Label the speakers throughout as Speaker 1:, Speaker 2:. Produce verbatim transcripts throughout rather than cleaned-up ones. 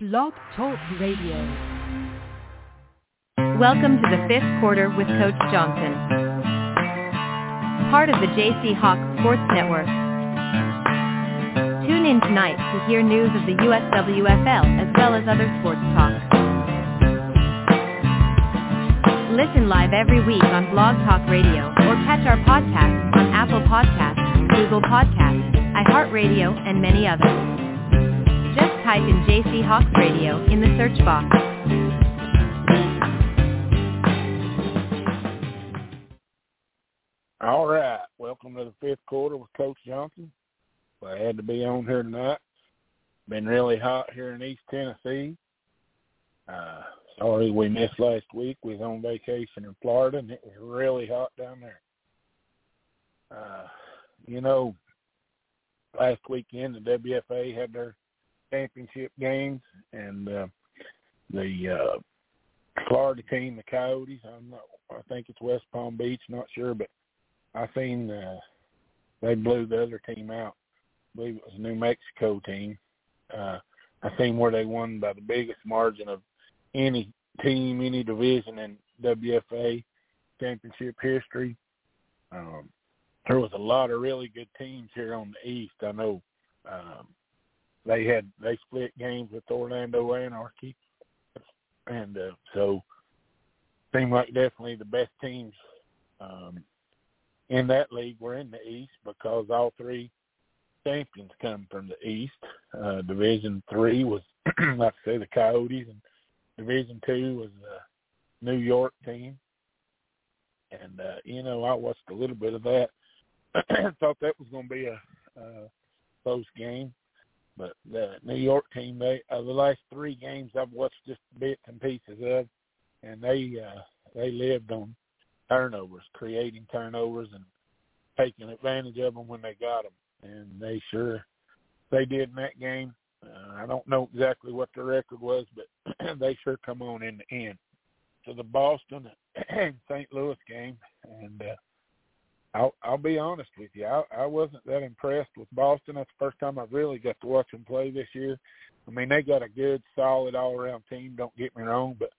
Speaker 1: Blog Talk Radio.
Speaker 2: Welcome to the fifth quarter with Coach Johnson. Part of the J C Hawk Sports Network. Tune in tonight to hear news of the U S W F L as well as other sports talk. Listen live every week on Blog Talk Radio or catch our podcasts on Apple Podcasts, Google Podcasts, iHeartRadio, and many others. Just type in J C Hawks Radio in the search box.
Speaker 3: All right, welcome to the fifth quarter with Coach Johnson. I had to be on here tonight. Been really hot here in East Tennessee. Uh, sorry we missed last week. We was on vacation in Florida, and it was really hot down there. Uh, you know, last weekend the W F A had their championship games, and uh, the uh, Florida team, the Coyotes, I'm not, I think it's West Palm Beach, not sure, but I seen uh, they blew the other team out. I believe it was a New Mexico team. Uh, I seen where they won by the biggest margin of any team, any division in W F A championship history. Um, there was a lot of really good teams here on the East. I know um, they had they split games with Orlando Anarchy, and uh, so seemed like definitely the best teams um, in that league were in the East, because all three champions come from the East. Uh, Division three was, like I say, the Coyotes, and Division two was the New York team. And, uh, you know, I watched a little bit of that. Thought that was going to be a uh, close game. But the New York team, they uh, the last three games I've watched just bits and pieces of, and they uh, they lived on turnovers, creating turnovers and taking advantage of them when they got them. And they sure, they did in that game. Uh, I don't know exactly what the record was, but they sure come on in the end. So the Boston and Saint Louis game, and uh, I'll, I'll be honest with you, I, I wasn't that impressed with Boston. That's the first time I really got to watch them play this year. I mean, they got a good, solid, all-around team, don't get me wrong, but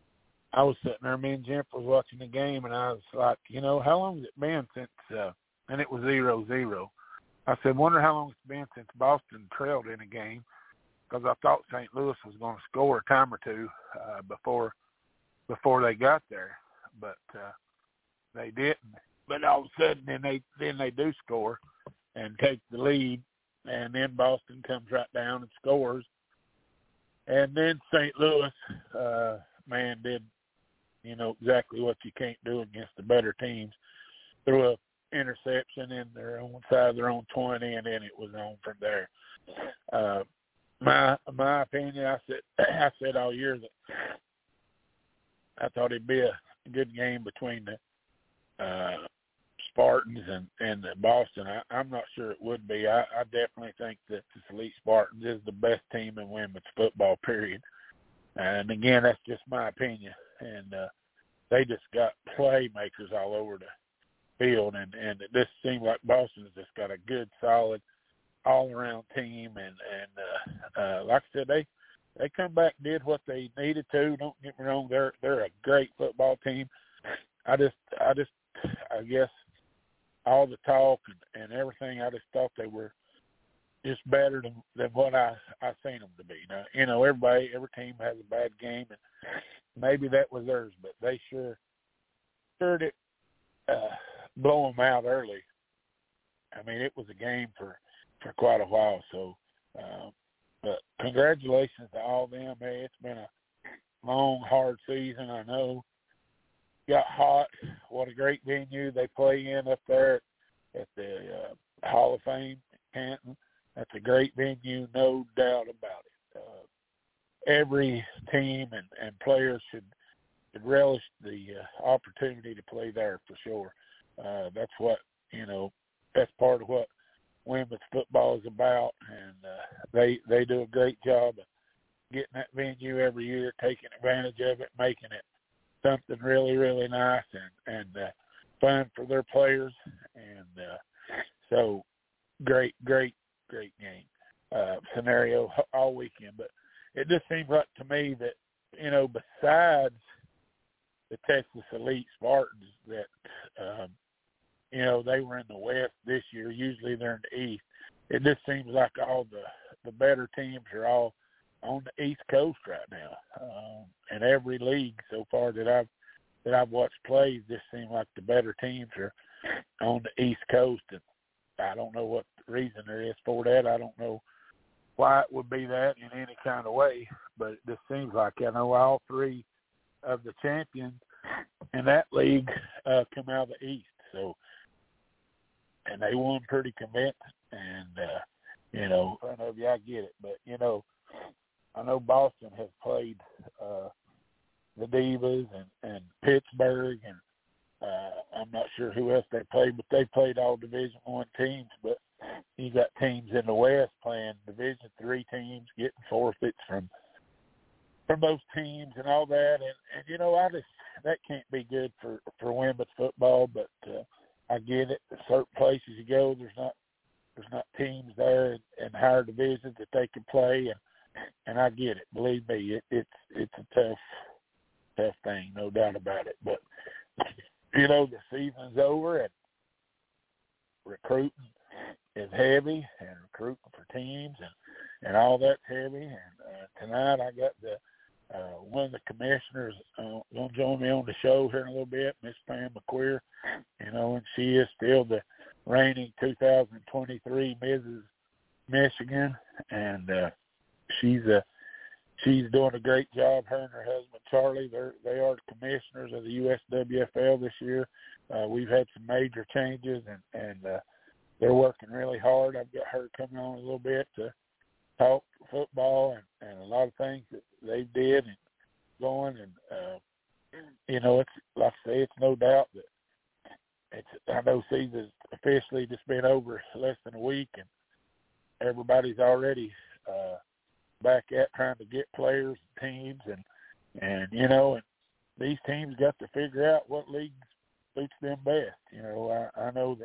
Speaker 3: I was sitting there, me and Jennifer was watching the game, and I was like, you know, how long has it been since, uh, and it was zero zero. I said, wonder how long it's been since Boston trailed in a game, because I thought Saint Louis was going to score a time or two uh, before before they got there, but uh, they didn't. But all of a sudden, then they then they do score and take the lead, and then Boston comes right down and scores, and then Saint Louis, uh, man, did you know exactly what you can't do against the better teams. Threw a interception in their own side of their own twenty, and then it was on from there. Uh, my my opinion, I said I said all year that I thought it'd be a good game between the uh, Spartans and, and the Boston. I, I'm not sure it would be. I, I definitely think that the Elite Spartans is the best team in women's football, period. And again, that's just my opinion. And uh, they just got playmakers all over the field, and, and it just seems like Boston's just got a good, solid, all-around team. And, and uh, uh, like I said, they they come back and did what they needed to. Don't get me wrong; they're they're a great football team. I just I just I guess all the talk and, and everything, I just thought they were just better than, than what I I seen them to be. Now, you know, everybody every team has a bad game, and maybe that was theirs, but they sure sure did uh, blow them out early. I mean, it was a game for, for quite a while. So, uh, but congratulations to all of them. Hey, it's been a long, hard season. I know. Got hot. What a great venue they play in up there at the uh, Hall of Fame in Canton. That's a great venue, no doubt about it. Uh, every team and, and players should, should relish the uh, opportunity to play there for sure. Uh, that's what, you know, that's part of what women's football is about, and uh, they they do a great job of getting that venue every year, taking advantage of it, making it something really, really nice and, and uh, fun for their players. And uh, so great, great, great game uh, scenario all weekend. But it just seems like to me that, you know, besides the Texas Elite Spartans that, um, you know, they were in the West this year. Usually they're in the East. It just seems like all the, the better teams are all on the East Coast right now. Um, and every league so far that I've that I've watched play, just seem like the better teams are on the East Coast. And I don't know what reason there is for that. I don't know why it would be that in any kind of way, but it just seems like I know all three of the champions in that league uh, come out of the East. So, and they won pretty convincing. And, uh, you know, I know, yeah, I get it, but, you know, I know Boston has played uh, the Divas and, and Pittsburgh, and uh, I'm not sure who else they played, but they played all Division One teams. But you got teams in the West playing Division Three teams, getting forfeits from from those teams and all that. And, and you know, I just that can't be good for, for women's football. But uh, I get it. Certain places you go, there's not there's not teams there in, in higher divisions that they can play, and and I get it. Believe me, it, it's it's a tough. tough thing, no doubt about it. But, you know, the season's over and recruiting is heavy and recruiting for teams and, and all that's heavy. And uh, tonight I got the uh, one of the commissioners uh, going to join me on the show here in a little bit, Miss Pam McQueer, you know, and she is still the reigning two thousand twenty-three Missus Michigan. And uh, she's a She's doing a great job, her and her husband, Charlie. They're, they are the commissioners of the U S W F L this year. Uh, we've had some major changes, and, and uh, they're working really hard. I've got her coming on a little bit to talk football and, and a lot of things that they did and going. And, uh, you know, it's like I say, it's no doubt that it's, I know season's officially just been over less than a week, and everybody's already uh, – back at trying to get players and teams, and and you know, and these teams got to figure out what leagues suits them best. You know, I, I know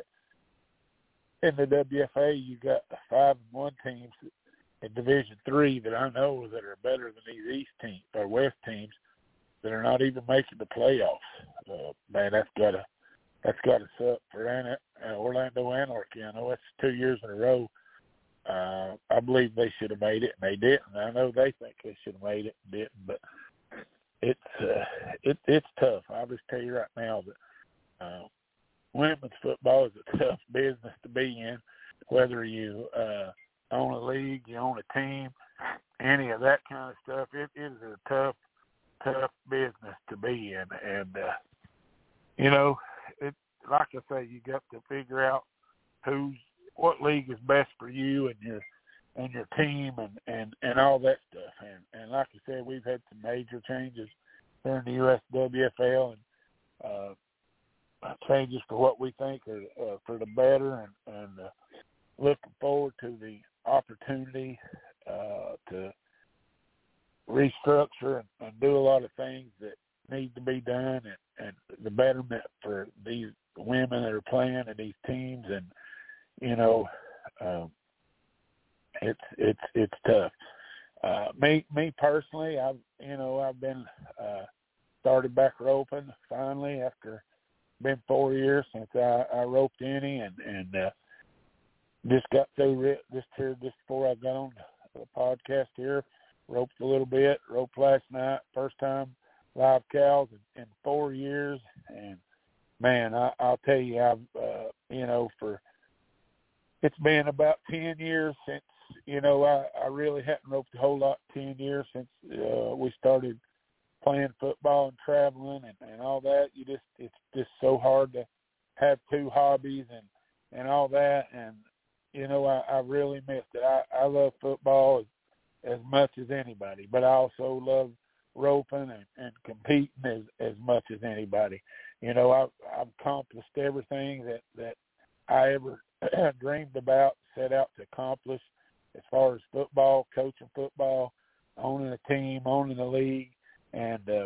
Speaker 3: that in the W F A you got five and one teams in Division Three that I know that are better than these East teams or West teams that are not even making the playoffs. Uh, man, that's gotta that's gotta suck for uh, Orlando Anarchy. I know that's two years in a row. Uh, I believe they should have made it, and they didn't. I know they think they should have made it and didn't, but it's uh, it, it's tough. I'll just tell you right now that uh, women's football is a tough business to be in, whether you uh, own a league, you own a team, any of that kind of stuff. It, it is a tough, tough business to be in, and uh, you know, it like I say, you got to figure out who's what league is best for you and your and your team and, and, and all that stuff. And and like I said, we've had some major changes here in the U S W F L, and uh, changes for what we think are uh, for the better, and, and uh, looking forward to the opportunity uh, to restructure and, and do a lot of things that need to be done, and, and the betterment for these women that are playing in these teams. And you know, um, it's it's it's tough. Uh, me me personally, I've you know I've been uh, started back roping finally after been four years since I, I roped any, and and uh, just got through this here just before I got on the podcast here. Roped a little bit, roped last night, first time live cows in, in four years, and man, I, I'll tell you, I've uh, you know for it's been about ten years since, you know, I, I really hadn't roped a whole lot, ten years since uh, we started playing football and traveling and, and all that. You just, it's just so hard to have two hobbies and, and all that. And, you know, I, I really missed it. I, I love football as, as much as anybody, but I also love roping and, and competing as, as much as anybody. You know, I've, I've accomplished everything that, that I ever dreamed about, set out to accomplish as far as football, coaching football, owning a team, owning a league. And, uh,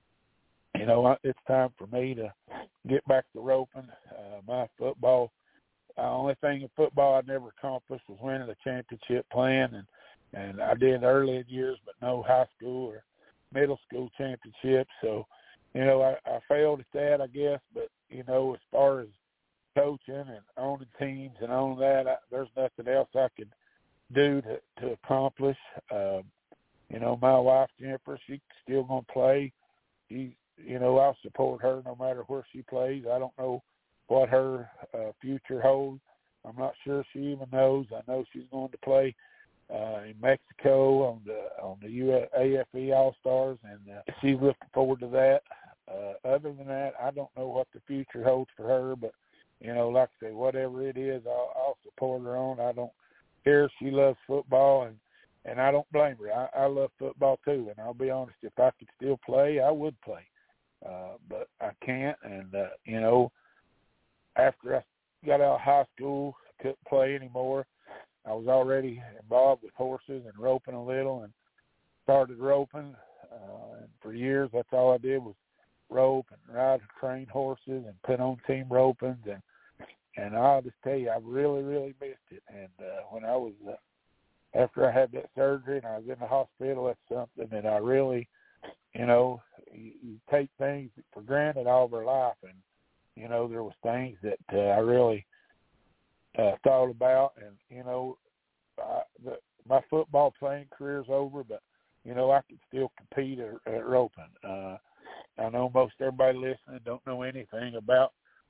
Speaker 3: you know, it's time for me to get back to roping. Uh, my football, the uh, only thing in football I never accomplished was winning a championship playing. And, and I did early in years, but no high school or middle school championships. So, you know, I, I failed at that, I guess. But, you know, as far as coaching and owning teams and owning that, I, there's nothing else I could do to, to accomplish. Um, you know, my wife, Jennifer, she's still going to play. She, you know, I'll support her no matter where she plays. I don't know what her uh, future holds. I'm not sure she even knows. I know she's going to play uh, in Mexico on the on the U A F E All-Stars, and uh, she's looking forward to that. Uh, other than that, I don't know what the future holds for her, but, you know, like I say, whatever it is, I'll, I'll support her on. I don't care. She loves football, and, and I don't blame her. I, I love football too, and I'll be honest, if I could still play, I would play. Uh, but I can't, and, uh, you know, after I got out of high school, I couldn't play anymore. I was already involved with horses and roping a little and started roping. Uh, and for years, that's all I did was rope and ride and train horses and put on team ropings. And, and I'll just tell you, I really, really missed it. And uh, when I was, uh, after I had that surgery and I was in the hospital, that's something that I really, you know, you, you take things for granted all of our life. And, you know, there was things that uh, I really uh, thought about. And, you know, I, the, my football playing career's over, but, you know, I can still compete at, at roping. Uh, I know most everybody listening don't know anything about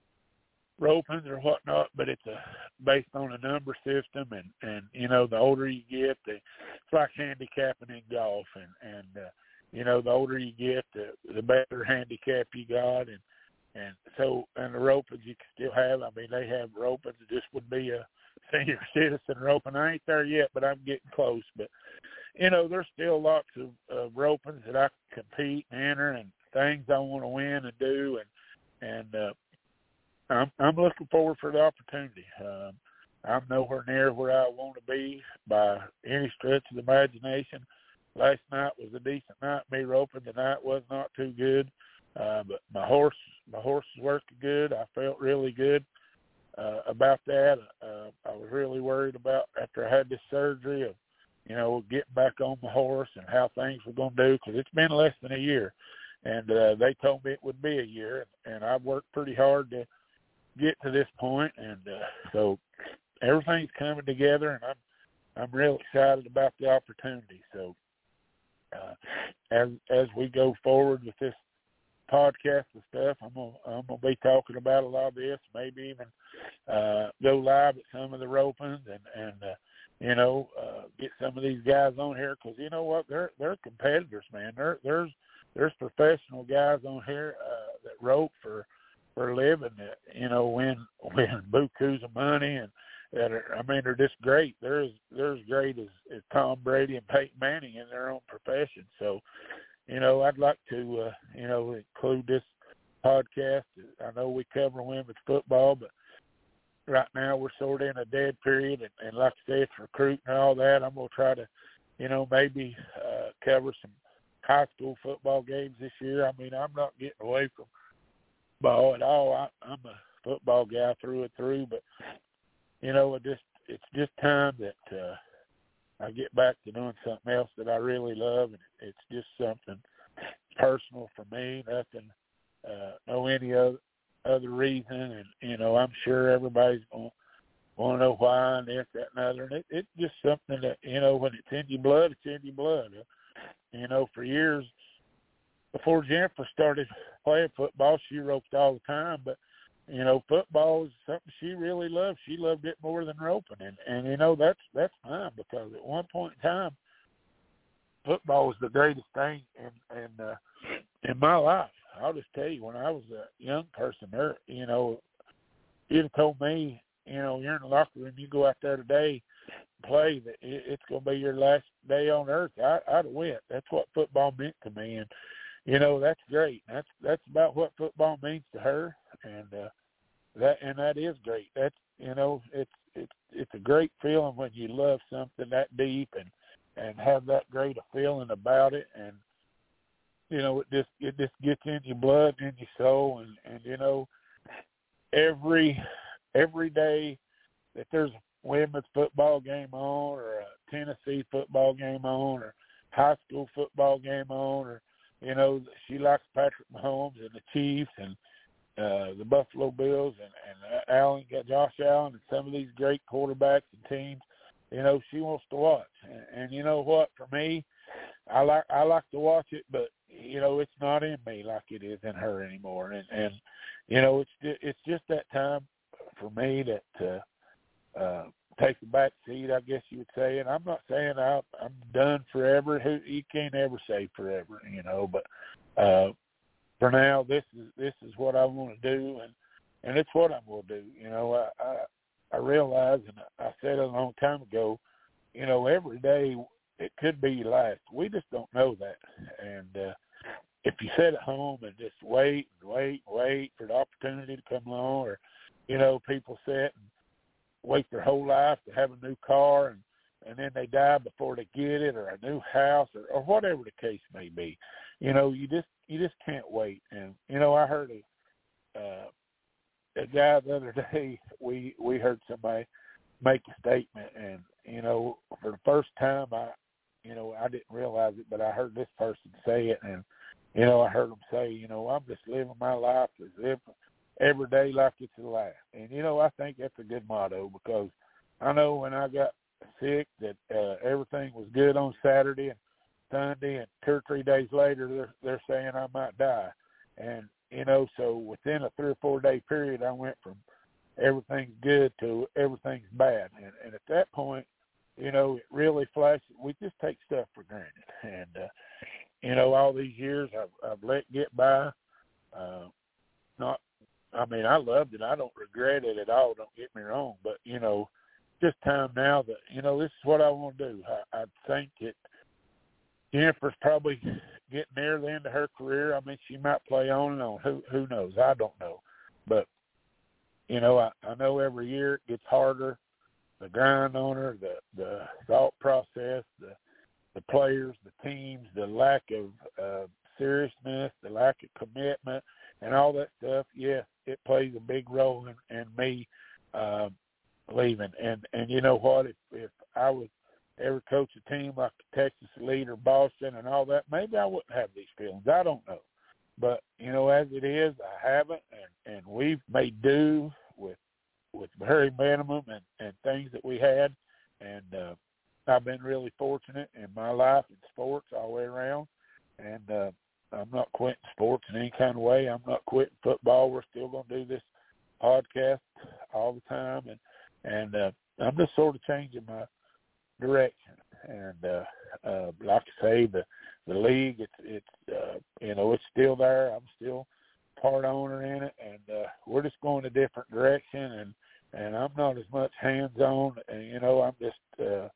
Speaker 3: roping or whatnot, but it's a, based on a number system. And, and, you know, the older you get, the, it's like handicapping in golf. And, and uh, you know, the older you get, the, the better handicap you got. And, And so, and the ropings you can still have. I mean, they have ropings. This would be a senior citizen roping. I ain't there yet, but I'm getting close. But, you know, there's still lots of uh, ropings that I can compete and enter and things I want to win and do. And, and uh, I'm, I'm looking forward for the opportunity. Um, I'm nowhere near where I want to be by any stretch of the imagination. Last night was a decent night. Me roping tonight was not too good. Uh, but my horse, my horse is working good. I felt really good uh, about that. Uh, I was really worried about after I had this surgery of, you know, getting back on my horse and how things were going to do, because it's been less than a year, and uh, they told me it would be a year, and I've worked pretty hard to get to this point, and uh, so everything's coming together, and I'm I'm real excited about the opportunity. So uh, as as we go forward with this podcast and stuff, I'm gonna I'm gonna be talking about a lot of this. Maybe even uh, go live at some of the ropings and and uh, you know uh, get some of these guys on here, because you know what, they're they're competitors, man. There there's there's professional guys on here uh, that rope for for a living that you know win win bukus of money, and that are, I mean, they're just great. They're as they're as great as, as Tom Brady and Peyton Manning in their own profession. So, you know, I'd like to, uh, you know, include this podcast. I know we cover women's football, but right now we're sort of in a dead period. And, and like I said, it's recruiting and all that. I'm going to try to, you know, maybe uh, cover some high school football games this year. I mean, I'm not getting away from ball at all. I, I'm a football guy through and through, but, you know, it just it's just time that uh, I get back to doing something else that I really love, and it's just something personal for me. Nothing, uh, no any other other reason, and you know, I'm sure everybody's going to want to know why and this, that, and other. And it, it's just something that, you know, when it's in your blood, it's in your blood. You know, for years before Jennifer started playing football, she roped all the time, but you know, football is something she really loved. She loved it more than roping, and and you know that's that's fine, because at one point in time, football was the greatest thing in in uh, in my life. I'll just tell you, when I was a young person, there, you know, you'd have told me, you know, you're in the locker room, you go out there today, play, that it, it's going to be your last day on earth. I, I'd have went. That's what football meant to me, and you know, that's great. That's that's about what football means to her, and uh, that and that is great. That's, you know, it's it's it's a great feeling when you love something that deep and, and have that great a feeling about it, and you know, it just it just gets in your blood, in your soul, and, and you know, every every day that there's a women's football game on or a Tennessee football game on or high school football game on, or, you know, she likes Patrick Mahomes and the Chiefs and uh, the Buffalo Bills and, and Allen, got Josh Allen and some of these great quarterbacks and teams. You know, she wants to watch. And, and you know what, for me, I like I like to watch it, but, you know, it's not in me like it is in her anymore. And, and you know, it's just, it's just that time for me that uh, uh, take the back seat, I guess you would say. And I'm not saying I, I'm done forever. Who You can't ever say forever, you know. But uh, for now, this is this is what I want to do, and, and it's what I'm going to do. You know, I, I I realize, and I said it a long time ago, you know, every day it could be your last. We just don't know that. And uh, if you sit at home and just wait and wait and wait for the opportunity to come along, or, you know, people sit and wait their whole life to have a new car, and, and then they die before they get it, or a new house, or, or whatever the case may be. You know, you just you just can't wait. And, you know, I heard a, uh, a guy the other day, we, we heard somebody make a statement, and, you know, for the first time, I, you know, I didn't realize it, but I heard this person say it, and, you know, I heard him say, you know, I'm just living my life as if every day like it's the last. And, you know, I think that's a good motto, because I know when I got sick that uh, everything was good on Saturday and Sunday, and two or three days later they're, they're saying I might die. And, you know, so within a three or four day period, I went from everything's good to everything's bad. And, and at that point, you know, it really flashes. We just take stuff for granted. And, uh, you know, all these years I've, I've let get by. Uh, not, I mean, I loved it. I don't regret it at all. Don't get me wrong. But, you know, just time now that, you know, this is what I want to do. I, I think that Jennifer's probably getting near the end of her career. I mean, she might play on and on. Who who knows? I don't know. But, you know, I, I know every year it gets harder. The grind on her, the, the thought process, the the players, the teams, the lack of uh, seriousness, the lack of commitment, and all that stuff, yes, it plays a big role in, in me uh, leaving. And, and you know what? If, if I was ever coach a team like the Texas Elite or Boston and all that, maybe I wouldn't have these feelings. I don't know. But, you know, as it is, I haven't, and, and we've made do with with very minimum and, and things that we had. And uh, I've been really fortunate in my life in sports all the way around. And uh, I'm not quitting sports in any kind of way. I'm not quitting football. We're still going to do this podcast all the time. And, and uh, I'm just sort of changing my direction. And uh, uh, like I say, the, the league, it's, it's uh, you know, it's still there. I'm still part owner in it. And uh, we're just going a different direction. And, And I'm not as much hands-on, and, you know, I'm just uh,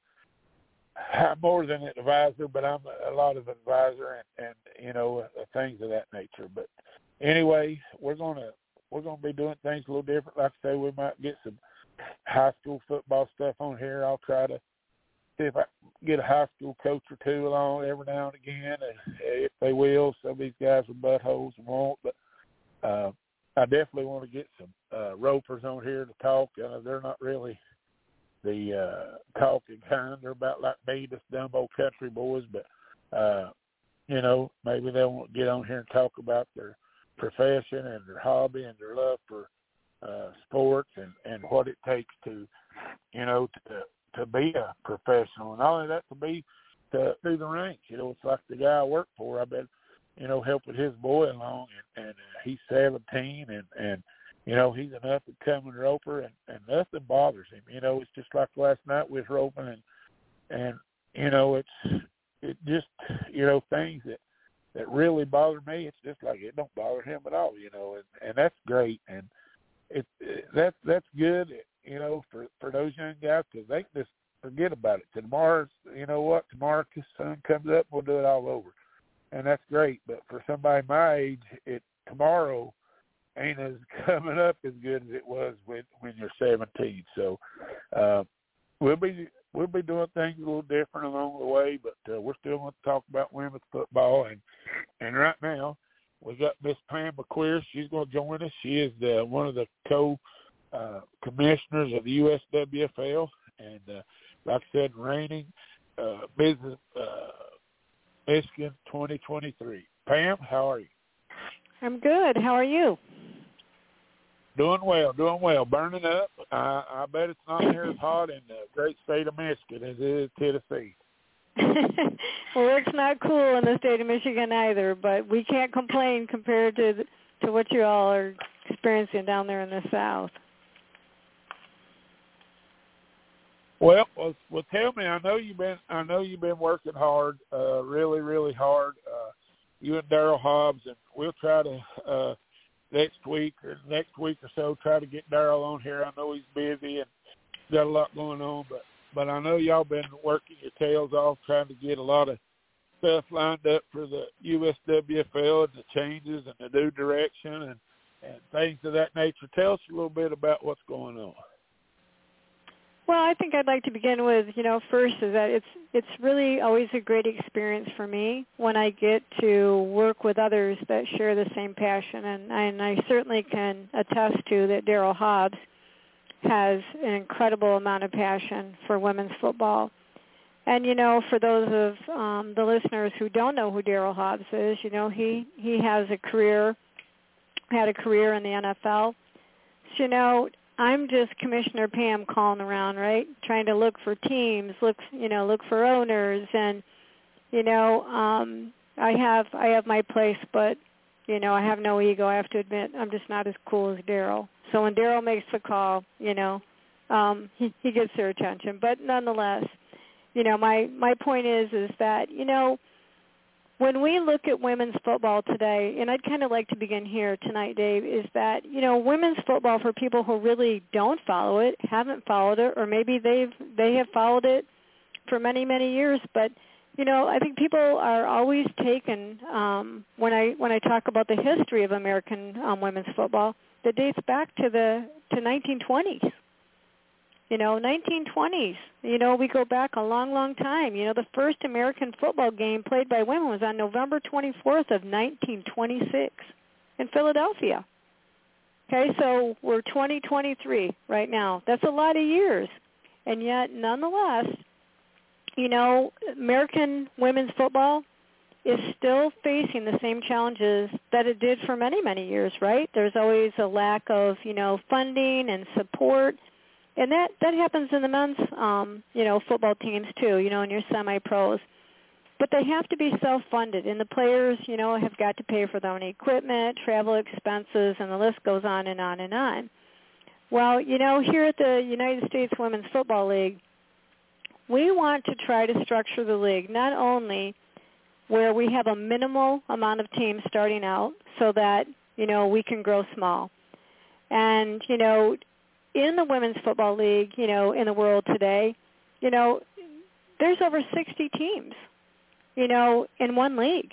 Speaker 3: I'm more than an advisor, but I'm a lot of advisor and, and you know, uh, things of that nature. But anyway, we're gonna we're gonna be doing things a little different. Like I say, we might get some high school football stuff on here. I'll try to see if I can get a high school coach or two along every now and again, and if they will. Some of these guys are buttholes and won't, but uh, I definitely want to get some uh, ropers on here to talk. Uh, they're not really the uh, talking kind. They're about like me, just dumb old country boys. But, uh, you know, maybe they'll want to get on here and talk about their profession and their hobby and their love for uh, sports and, and what it takes to, you know, to to be a professional. And not only that, to be to, through the ranks. You know, it's like the guy I work for. I've been, you know, helping his boy along, and, and uh, he's seventeen, and, and, you know, he's an up-and-coming roper, and, and nothing bothers him. You know, it's just like last night we was roping, and, and you know, it's it just, you know, things that, that really bother me, it's just like it don't bother him at all, you know, and, and that's great. And it, it that, that's good, you know, for, for those young guys, because they can just forget about it. Tomorrow's, you know what, tomorrow the sun comes up, we'll do it all over. And that's great, but for somebody my age, it tomorrow ain't as coming up as good as it was when when you're seventeen. So uh, we'll be we'll be doing things a little different along the way, but uh, we're still going to talk about women's football. And and right now we got Miss Pam McQueer. She's going to join us. She is the, one of the co uh, commissioners of the U S W F L. And uh, like I said, reigning uh, business uh, Michigan twenty twenty-three. Pam, how are you?
Speaker 1: I'm good. How are you?
Speaker 3: Doing well, doing well. Burning up. I, I bet it's not near as hot in the great state of Michigan as it is Tennessee.
Speaker 1: Well, it's not cool in the state of Michigan either, but we can't complain compared to the, to what you all are experiencing down there in the South.
Speaker 3: Well, well, well tell me. I know you've been. I know you've been working hard, uh, really, really hard. Uh, you and Daryl Hobbs, and we'll try to uh, next week or next week or so try to get Daryl on here. I know he's busy and got a lot going on, but but I know y'all been working your tails off trying to get a lot of stuff lined up for the U S W F L and the changes and the new direction and, and things of that nature. Tell us a little bit about what's going on.
Speaker 1: Well, I think I'd like to begin with, you know, first is that it's it's really always a great experience for me when I get to work with others that share the same passion, and, and I certainly can attest to that Daryl Hobbs has an incredible amount of passion for women's football. And, you know, for those of um, the listeners who don't know who Daryl Hobbs is, you know, he, he has a career, had a career in the N F L. So, you know, I'm just Commissioner Pam calling around, right, trying to look for teams, look, you know, look for owners, and, you know, um, I have I have my place, but, you know, I have no ego. I have to admit, I'm just not as cool as Daryl. So when Daryl makes the call, you know, um, he, he gets their attention. But nonetheless, you know, my, my point is is that, you know, when we look at women's football today, and I'd kind of like to begin here tonight, Dave, is that, you know, women's football, for people who really don't follow it, haven't followed it, or maybe they've they have followed it for many, many years, but, you know, I think people are always taken, um, when I when I talk about the history of American um, women's football, that dates back to the to nineteen twenties. You know, nineteen twenties, you know, we go back a long, long time. You know, the first American football game played by women was on November twenty-fourth of nineteen twenty-six in Philadelphia. Okay, so we're twenty twenty-three right now. That's a lot of years. And yet, nonetheless, you know, American women's football is still facing the same challenges that it did for many, many years, right? There's always a lack of, you know, funding and support. And that, that happens in the men's, um, you know, football teams too, you know, in your semi-pros. But they have to be self-funded, and the players, you know, have got to pay for their own equipment, travel expenses, and the list goes on and on and on. Well, you know, here at the United States Women's Football League, we want to try to structure the league not only where we have a minimal amount of teams starting out so that, you know, we can grow small. And, you know, in the Women's Football League, you know, in the world today, you know, there's over sixty teams, you know, in one league.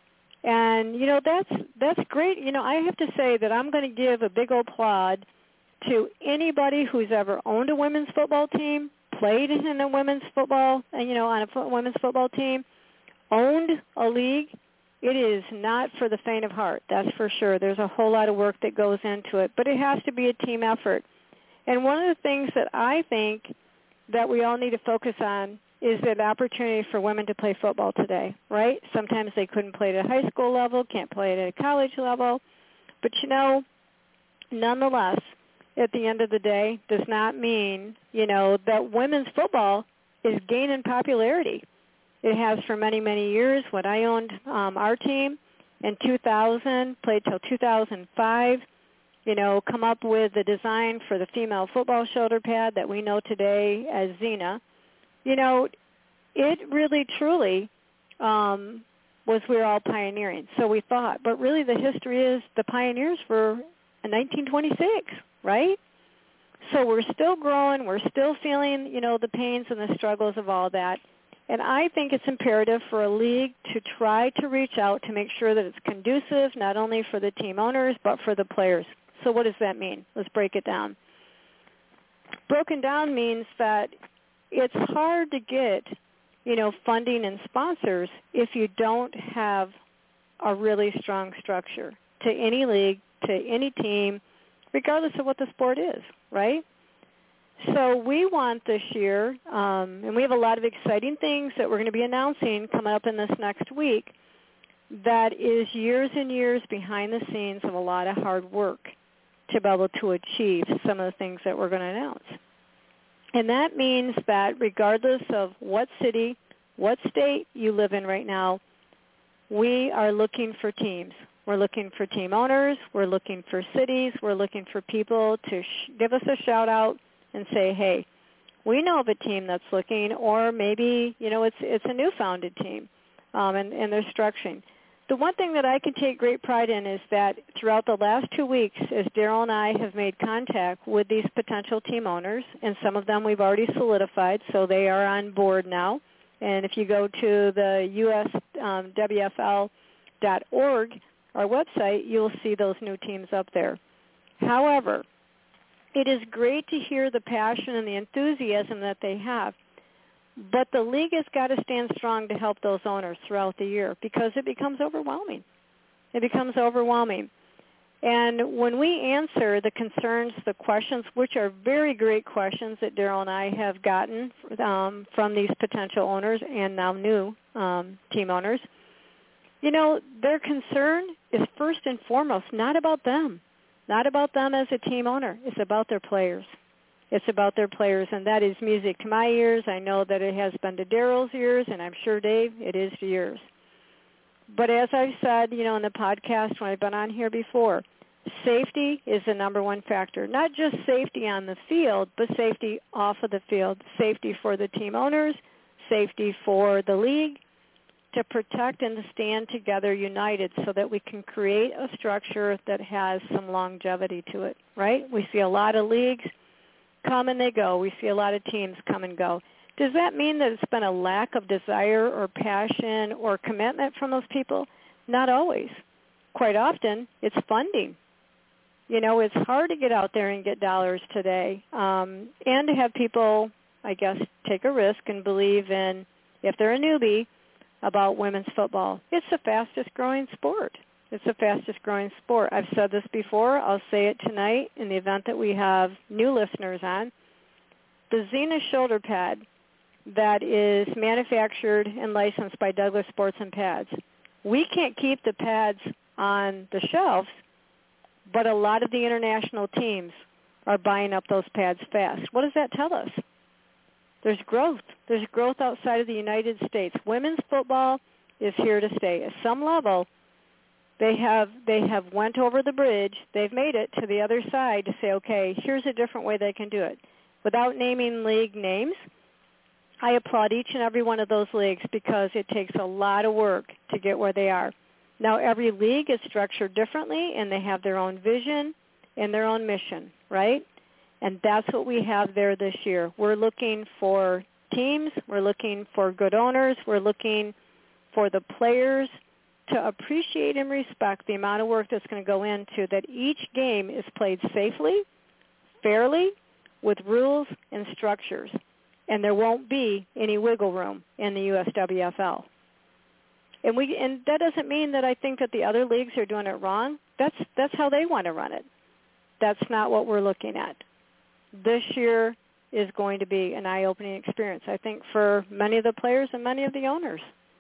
Speaker 1: And, you know, that's that's great. You know, I have to say that I'm going to give a big old applaud to anybody who's ever owned a women's football team, played in a women's football, you know, on a fo- women's football team, owned a league. It is not for the faint of heart, that's for sure. There's a whole lot of work that goes into it, but it has to be a team effort. And one of the things that I think that we all need to focus on is the opportunity for women to play football today, right? Sometimes they couldn't play at a high school level, can't play at a college level. But, you know, nonetheless, at the end of the day, does not mean, you know, that women's football is gaining popularity. It has for many, many years. When I owned um, our team in two thousand, played till two thousand five, you know, come up with the design for the female football shoulder pad that we know today as Xena. You know, it really, truly um, was we were all pioneering. So we thought. But really the history is the pioneers were in nineteen twenty-six, right? So we're still growing. We're still feeling, you know, the pains and the struggles of all that. And I think it's imperative for a league to try to reach out to make sure that it's conducive not only for the team owners but for the players. So what does that mean? Let's break it down. Broken down means that it's hard to get, you know, funding and sponsors if you don't have a really strong structure to any league, to any team, regardless of what the sport is, right? So we want this year, um, and we have a lot of exciting things that we're going to be announcing coming up in this next week, that is years and years behind the scenes of a lot of hard work to be able to achieve some of the things that we're going to announce. And that means that regardless of what city, what state you live in right now, we are looking for teams. We're looking for team owners. We're looking for cities. We're looking for people to sh- give us a shout-out and say, hey, we know of a team that's looking, or maybe, you know, it's it's a new founded team, um, and, and they're structuring. The one thing that I can take great pride in is that throughout the last two weeks, as Daryl and I have made contact with these potential team owners, and some of them we've already solidified, so they are on board now. And if you go to the U S W F L dot org, our website, you'll see those new teams up there. However, it is great to hear the passion and the enthusiasm that they have. But the league has got to stand strong to help those owners throughout the year, because it becomes overwhelming. It becomes overwhelming. And when we answer the concerns, the questions, which are very great questions that Daryl and I have gotten um, from these potential owners and now new um, team owners, you know, their concern is first and foremost not about them, not about them as a team owner. It's about their players. It's about their players, and that is music to my ears. I know that it has been to Daryl's ears, and I'm sure, Dave, it is to yours. But as I've said, you know, in the podcast when I've been on here before, safety is the number one factor. Not just safety on the field, but safety off of the field. Safety for the team owners, safety for the league, to protect and to stand together united so that we can create a structure that has some longevity to it, right? We see a lot of leagues come and they go. We see a lot of teams come and go. Does that mean that it's been a lack of desire or passion or commitment from those people? Not always. Quite often, it's funding. You know, it's hard to get out there and get dollars today, um, and to have people, I guess, take a risk and believe in, if they're a newbie, about women's football. It's the fastest growing sport. It's the fastest growing sport. I've said this before. I'll say it tonight in the event that we have new listeners on. The Xena shoulder pad that is manufactured and licensed by Douglas Sports and Pads. We can't keep the pads on the shelves, but a lot of the international teams are buying up those pads fast. What does that tell us? There's growth. There's growth outside of the United States. Women's football is here to stay. At some level, they have they have went over the bridge. They've made it to the other side to say, okay, here's a different way they can do it. Without naming league names, I applaud each and every one of those leagues because it takes a lot of work to get where they are. Now, every league is structured differently, and they have their own vision and their own mission, right? And that's what we have there this year. We're looking for teams. We're looking for good owners. We're looking for the players to appreciate and respect the amount of work that's going to go into that each game is played safely, fairly, with rules and structures. And there won't be any wiggle room in the U S W F L. And we and that doesn't mean that I think that the other leagues are doing it wrong. That's that's how they want to run it. That's not what we're looking at. This year is going to be an eye-opening experience, I think, for many of the players and many of the owners.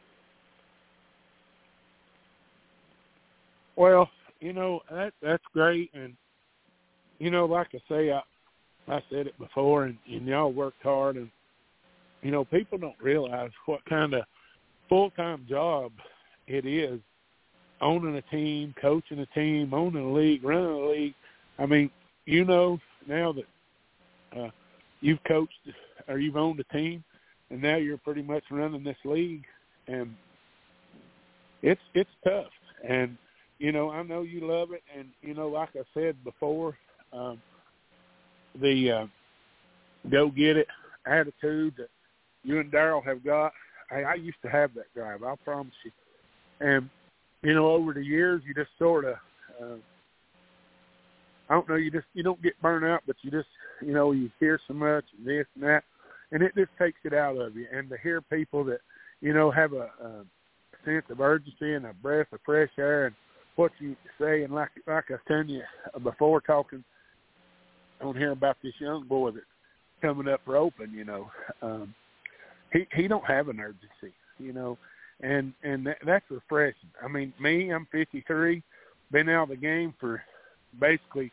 Speaker 3: Well, you know, that that's great. And, you know, like I say, I, I said it before, and, and y'all worked hard. And, you know, people don't realize what kind of full-time job it is, owning a team, coaching a team, owning a league, running a league. I mean, you know now that uh, you've coached or you've owned a team, and now you're pretty much running this league, and it's it's tough. And, you know, I know you love it, and, you know, like I said before, um, the uh, go-get-it attitude that you and Daryl have got, I, I used to have that drive, I promise you. And, you know, over the years, you just sort of, uh, I don't know, you just, you don't get burnt out, but you just, you know, you hear so much and this and that, and it just takes it out of you. And to hear people that, you know, have a, a sense of urgency and a breath of fresh air and what you say, and like like I was telling you before talking on here about this young boy that coming up for open, you know, um, he he don't have an urgency, you know, and and that, that's refreshing. I mean, me, I'm fifty-three, been out of the game for basically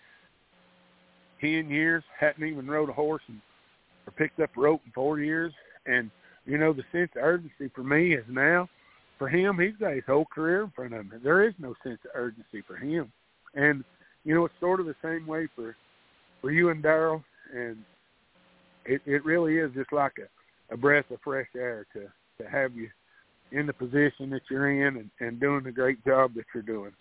Speaker 3: ten years, hadn't even rode a horse and, or picked up a rope in four years, and you know, the sense of urgency for me is now. For him, he's got his whole career in front of him. There is no sense of urgency for him. And, you know, it's sort of the same way for, for you and Darryl. And it, it really is just like a, a breath of fresh air to, to have you in the position that you're in and, and doing the great job that you're doing.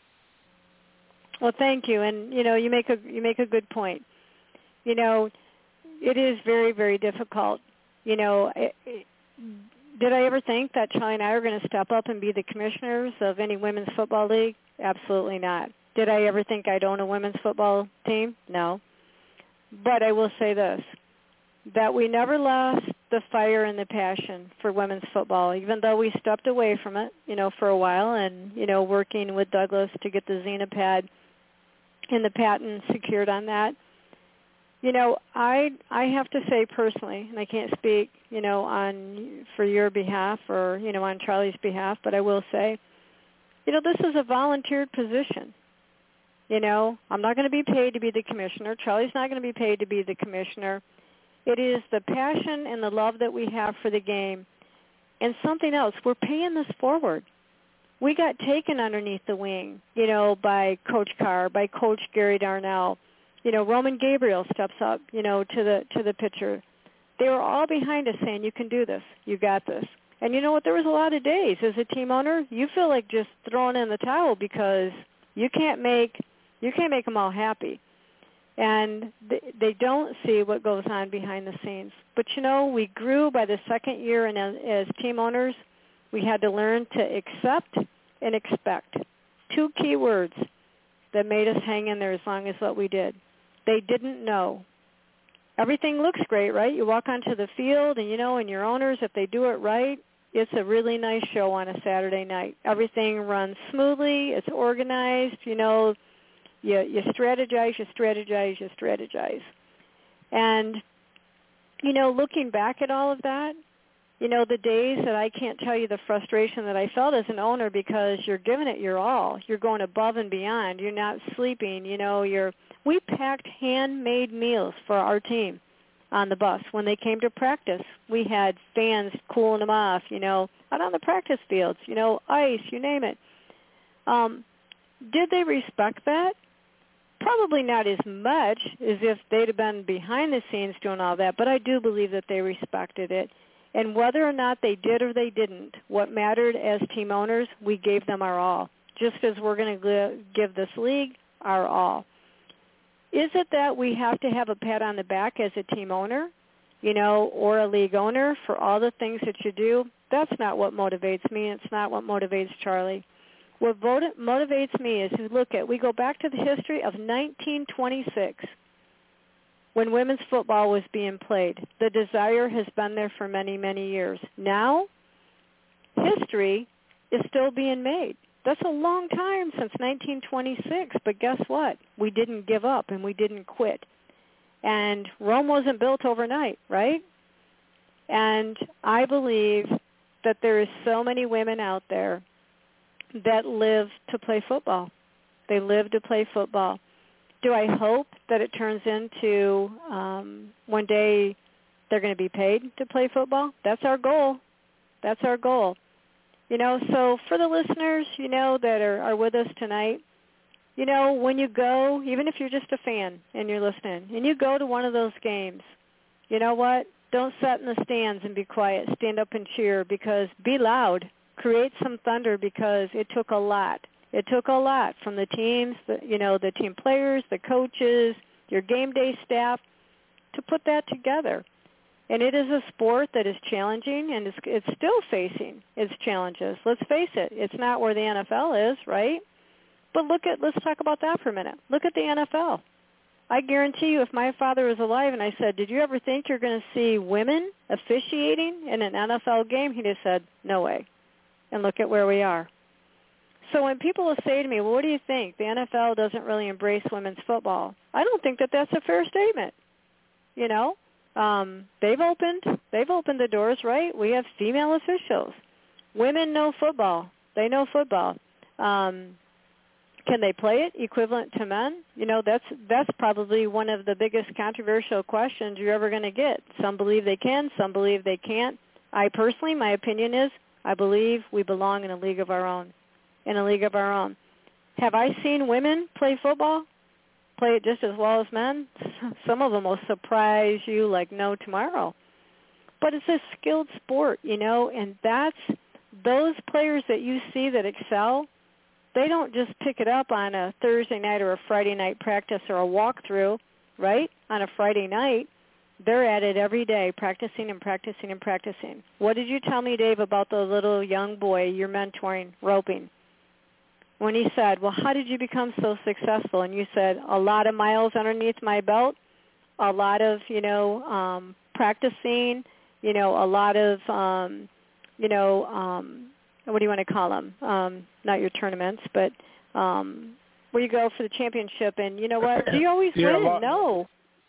Speaker 1: Well, thank you. And, you know, you make a you make a good point. You know, it is very, very difficult. You know, it, it, did I ever think that Charlie and I were going to step up and be the commissioners of any women's football league? Absolutely not. Did I ever think I'd own a women's football team? No. But I will say this, that we never lost the fire and the passion for women's football, even though we stepped away from it, you know, for a while and, you know, working with Douglas to get the Xena pad and the patent secured on that. You know, I I have to say personally, and I can't speak, you know, on for your behalf or, you know, on Charlie's behalf, but I will say, you know, this is a volunteered position. You know, I'm not going to be paid to be the commissioner. Charlie's not going to be paid to be the commissioner. It is the passion and the love that we have for the game. And something else, we're paying this forward. We got taken underneath the wing, you know, by Coach Carr, by Coach Gary Darnell. You know, Roman Gabriel steps up, you know, to the to the picture. They were all behind us saying, you can do this, you got this. And you know what, there was a lot of days as a team owner, you feel like just throwing in the towel because you can't make you can't make them all happy. And they, they don't see what goes on behind the scenes. But, you know, we grew by the second year, and as, as team owners, we had to learn to accept and expect. Two key words that made us hang in there as long as what we did. They didn't know. Everything looks great, right? You walk onto the field, and, you know, and your owners, if they do it right, it's a really nice show on a Saturday night. Everything runs smoothly. It's organized. You know, you, you strategize, you strategize, you strategize. And, you know, looking back at all of that, you know, the days that I can't tell you the frustration that I felt as an owner because you're giving it your all. You're going above and beyond. You're not sleeping. You know, you're. We packed handmade meals for our team on the bus when they came to practice. We had fans cooling them off, you know, out on the practice fields, you know, ice, you name it. Um, did they respect that? Probably not as much as if they'd have been behind the scenes doing all that, but I do believe that they respected it. And whether or not they did or they didn't, what mattered as team owners, we gave them our all, just as we're going to give this league our all. Is it that we have to have a pat on the back as a team owner, you know, or a league owner for all the things that you do? That's not what motivates me. It's not what motivates Charlie. What motivates me is to look at, we go back to the history of nineteen twenty-six. When women's football was being played. The desire has been there for many, many years. Now, history is still being made. That's a long time since nineteen twenty-six, but guess what? We didn't give up and we didn't quit. And Rome wasn't built overnight, right? And I believe that there is so many women out there that live to play football. They live to play football. Do I hope that it turns into um, one day they're going to be paid to play football? That's our goal. That's our goal. You know, so for the listeners, you know, that are, are with us tonight, you know, when you go, even if you're just a fan and you're listening, and you go to one of those games, you know what? Don't sit in the stands and be quiet. Stand up and cheer because be loud. Create some thunder because it took a lot. It took a lot from the teams, the, you know, the team players, the coaches, your game day staff to put that together. And it is a sport that is challenging, and it's, it's still facing its challenges. Let's face it, it's not where the N F L is, right? But look at, let's talk about that for a minute. Look at the N F L. I guarantee you if my father was alive and I said, did you ever think you're going to see women officiating in an N F L game? He'd have said, no way. And look at where we are. So when people will say to me, well, what do you think? The N F L doesn't really embrace women's football. I don't think that that's a fair statement. You know, Um, they've opened they've opened the doors, right? We have female officials. Women know football. They know football. Um, can they play it equivalent to men? You know, that's that's probably one of the biggest controversial questions you're ever going to get. Some believe they can, some believe they can't. I personally, my opinion is, I believe we belong in a league of our own, in a league of our own. Have I seen women play football, play it just as well as men? Some of them will surprise you like no tomorrow. But it's a skilled sport, you know, and that's those players that you see that excel, they don't just pick it up on a Thursday night or a Friday night practice or a walkthrough, right, on a Friday night. They're at it every day, practicing and practicing and practicing. What did you tell me, Dave, about the little young boy you're mentoring, roping? When he said, well, how did you become so successful? And you said, a lot of miles underneath my belt, a lot of, you know, um, practicing, you know, a lot of, um, you know, um, what do you want to call them? Um, not your tournaments, but um, where you go for the championship. And you know what? Do you always
Speaker 3: yeah,
Speaker 1: win?
Speaker 3: lot,
Speaker 1: no.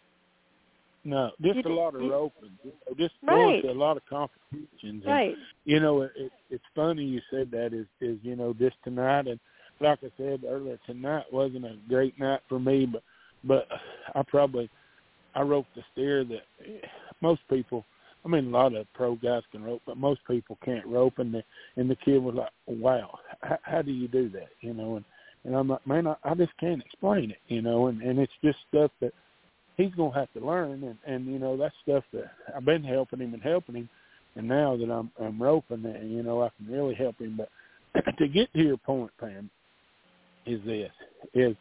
Speaker 3: No, just
Speaker 1: you,
Speaker 3: a lot of
Speaker 1: you,
Speaker 3: roping. Just
Speaker 1: right.
Speaker 3: going to a lot of competitions. And,
Speaker 1: right.
Speaker 3: You know, it, it, it's funny you said that is, is, you know, this tonight. And like I said earlier, tonight wasn't a great night for me, but, but I probably, I roped the steer that most people, I mean, a lot of pro guys can rope, but most people can't rope. And the, and the kid was like, wow, how, how do you do that? You know, and, and I'm like, man, I, I just can't explain it, you know, and, and it's just stuff that he's going to have to learn. And, and, you know, that's stuff that I've been helping him and helping him. And now that I'm, I'm roping, and, you know, I can really help him. But to get to your point, Pam, is this, is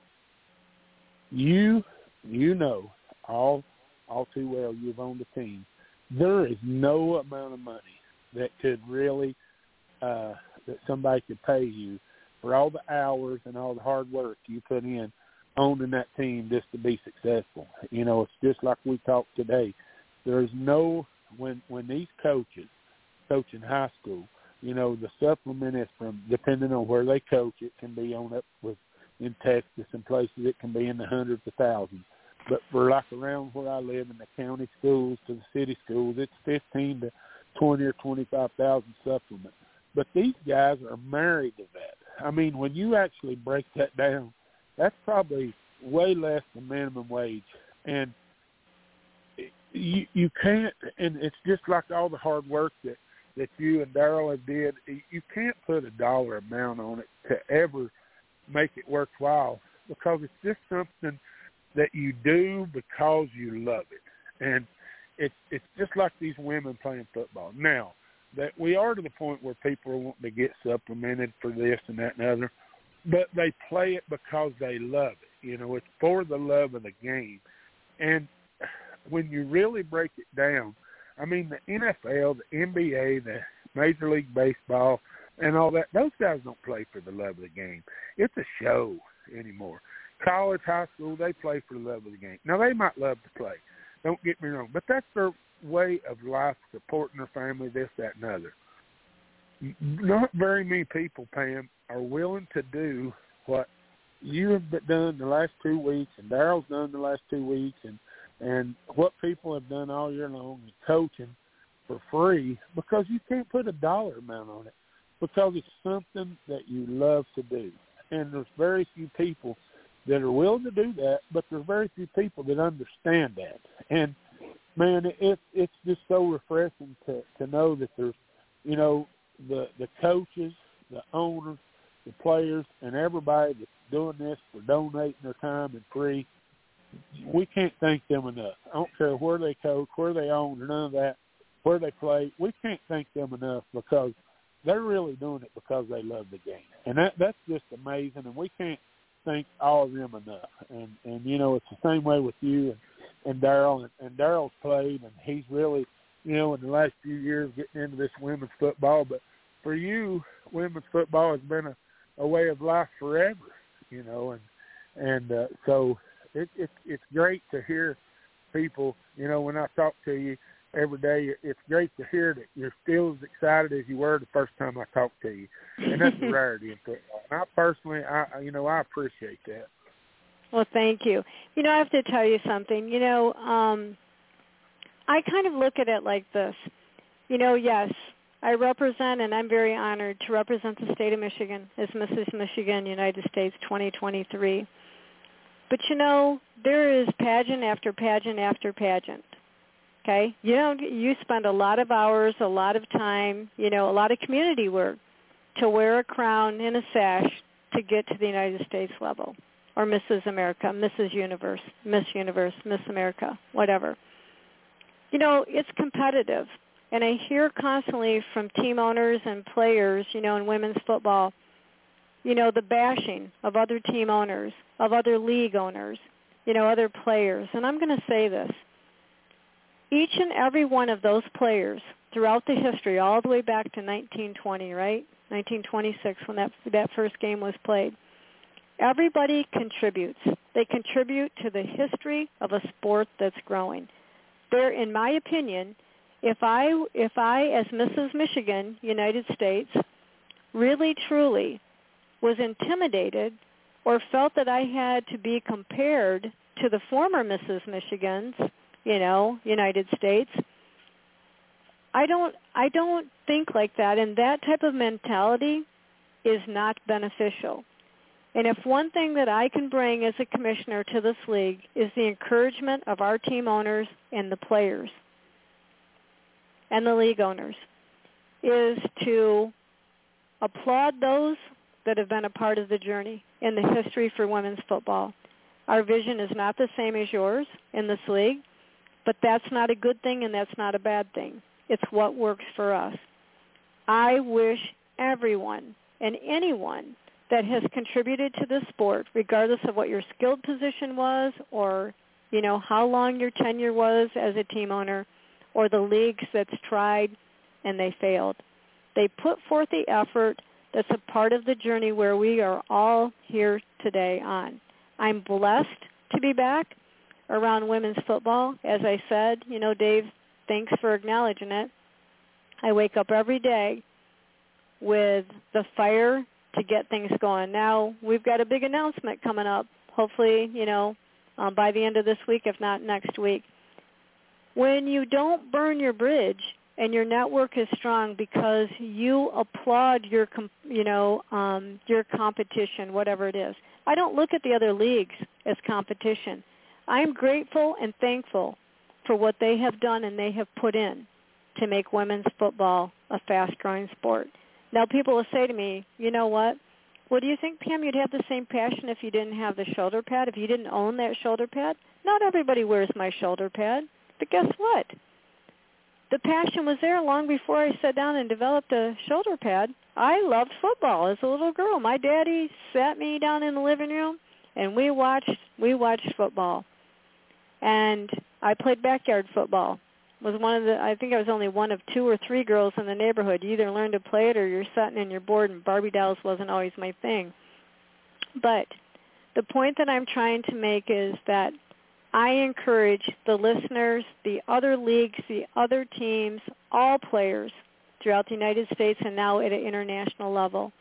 Speaker 3: you, you know, all, all too well, you've owned a team. There is no amount of money that could really, uh, that somebody could pay you for all the hours and all the hard work you put in owning that team just to be successful. You know, it's just like we talked today. There's no, when when these coaches coach in high school, you know, the supplement is from, depending on where they coach, it can be on up with, in Texas and places, it can be in the hundreds of thousands. But for like around where I live in the county schools to the city schools, it's fifteen to twenty or twenty-five thousand supplement. But these guys are married to that. I mean, when you actually break that down, that's probably way less than minimum wage. And you you can't, and it's just like all the hard work that, that you and Daryl have did, you can't put a dollar amount on it to ever make it worthwhile, because it's just something that you do because you love it. And it's it's just like these women playing football. Now, that we are to the point where people are wanting to get supplemented for this and that and other, but they play it because they love it. You know, it's for the love of the game. And when you really break it down, I mean, the N F L, the N B A, the Major League Baseball, and all that, those guys don't play for the love of the game. It's a show anymore. College, high school, they play for the love of the game. Now, they might love to play. Don't get me wrong. But that's their way of life, supporting their family, this, that, and other. Not very many people, Pam, are willing to do what you have done the last two weeks and Daryl's done the last two weeks and, and what people have done all year long is coaching for free, because you can't put a dollar amount on it, because it's something that you love to do. And there's very few people that are willing to do that, but there's very few people that understand that. And, man, it, it's just so refreshing to, to know that there's, you know, the, the coaches, the owners, the players, and everybody that's doing this for donating their time and free. We can't thank them enough. I don't care where they coach, where they own, or none of that, where they play. We can't thank them enough, because they're really doing it because they love the game. And that that's just amazing, and we can't thank all of them enough. And, and you know, it's the same way with you and, and Daryl. And, and Daryl's played, and he's really, you know, in the last few years getting into this women's football. But for you, women's football has been a, a way of life forever, you know. And, and uh, so it, it, it's great to hear people, you know, when I talk to you every day, it's great to hear that you're still as excited as you were the first time I talked to you. And that's a rarity in football. And I personally, I, you know, I appreciate that.
Speaker 1: Well, thank you. You know, I have to tell you something. You know, um, I kind of look at it like this. You know, yes, I represent, and I'm very honored to represent the state of Michigan as Missus Michigan, United States twenty twenty-three. But, you know, there is pageant after pageant after pageant, okay? You know, you spend a lot of hours, a lot of time, you know, a lot of community work to wear a crown and a sash to get to the United States level, or Missus America, Missus Universe, Miss Universe, Miss America, whatever. You know, it's competitive. And I hear constantly from team owners and players, you know, in women's football, you know, the bashing of other team owners, of other league owners, you know, other players. And I'm going to say this. Each and every one of those players throughout the history, all the way back to nineteen twenty, right, nineteen twenty-six, when that, that first game was played, everybody contributes. They contribute to the history of a sport that's growing. There, in my opinion, If I, if I, as Missus Michigan, United States, really truly was intimidated or felt that I had to be compared to the former Missus Michigans, you know, United States, I don't, I don't think like that. And that type of mentality is not beneficial. And if one thing that I can bring as a commissioner to this league is the encouragement of our team owners and the players, and the league owners, is to applaud those that have been a part of the journey in the history for women's football. Our vision is not the same as yours in this league, but that's not a good thing and that's not a bad thing. It's what works for us. I wish everyone and anyone that has contributed to this sport, regardless of what your skilled position was or, you know, how long your tenure was as a team owner, or the leagues that's tried and they failed. They put forth the effort that's a part of the journey where we are all here today on. I'm blessed to be back around women's football. As I said, you know, Dave, thanks for acknowledging it. I wake up every day with the fire to get things going. Now, we've got a big announcement coming up, hopefully, you know, um, by the end of this week, if not next week. When you don't burn your bridge and your network is strong because you applaud your, you know, um, your competition, whatever it is. I don't look at the other leagues as competition. I'm grateful and thankful for what they have done and they have put in to make women's football a fast-growing sport. Now, people will say to me, you know what? Well, do you think, Pam, you'd have the same passion if you didn't have the shoulder pad, if you didn't own that shoulder pad? Not everybody wears my shoulder pad. But guess what? The passion was there long before I sat down and developed a shoulder pad. I loved football as a little girl. My daddy sat me down in the living room, and we watched we watched football. And I played backyard football. Was one of the I think I was only one of two or three girls in the neighborhood. You either learned to play it or you're sitting in your board, and Barbie dolls wasn't always my thing. But the point that I'm trying to make is that I encourage the listeners, the other leagues, the other teams, all players throughout the United States and now at an international level.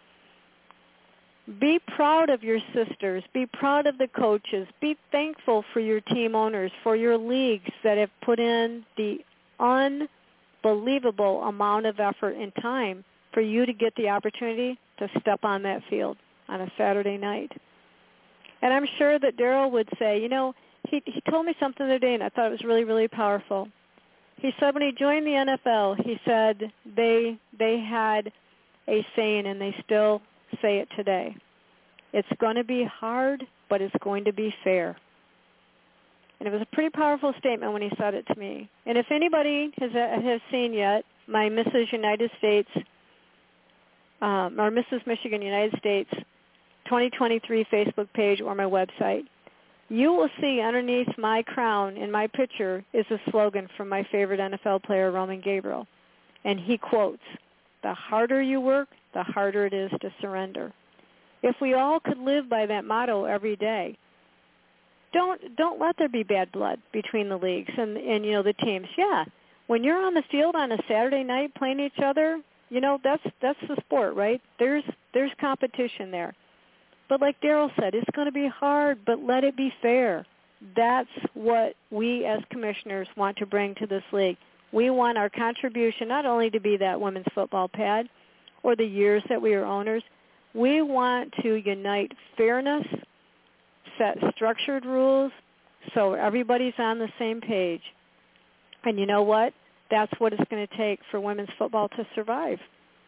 Speaker 1: Be proud of your sisters. Be proud of the coaches. Be thankful for your team owners, for your leagues that have put in the unbelievable amount of effort and time for you to get the opportunity to step on that field on a Saturday night. And I'm sure that Daryl would say, you know, He, he told me something the other day, and I thought it was really, really powerful. He said when he joined the N F L, he said they they had a saying, and they still say it today. It's going to be hard, but it's going to be fair. And it was a pretty powerful statement when he said it to me. And if anybody has has seen yet my Missus United States um, or Missus Michigan United States twenty twenty-three Facebook page or my website, you will see underneath my crown in my picture is a slogan from my favorite N F L player, Roman Gabriel. And he quotes, "The harder you work, the harder it is to surrender." If we all could live by that motto every day, don't don't let there be bad blood between the leagues and, and you know, the teams. Yeah, when you're on the field on a Saturday night playing each other, you know, that's that's the sport, right? There's there's competition there. But like Daryl said, it's going to be hard, but let it be fair. That's what we as commissioners want to bring to this league. We want our contribution not only to be that women's football pad or the years that we are owners. We want to unite fairness, set structured rules so everybody's on the same page. And you know what? That's what it's going to take for women's football to survive.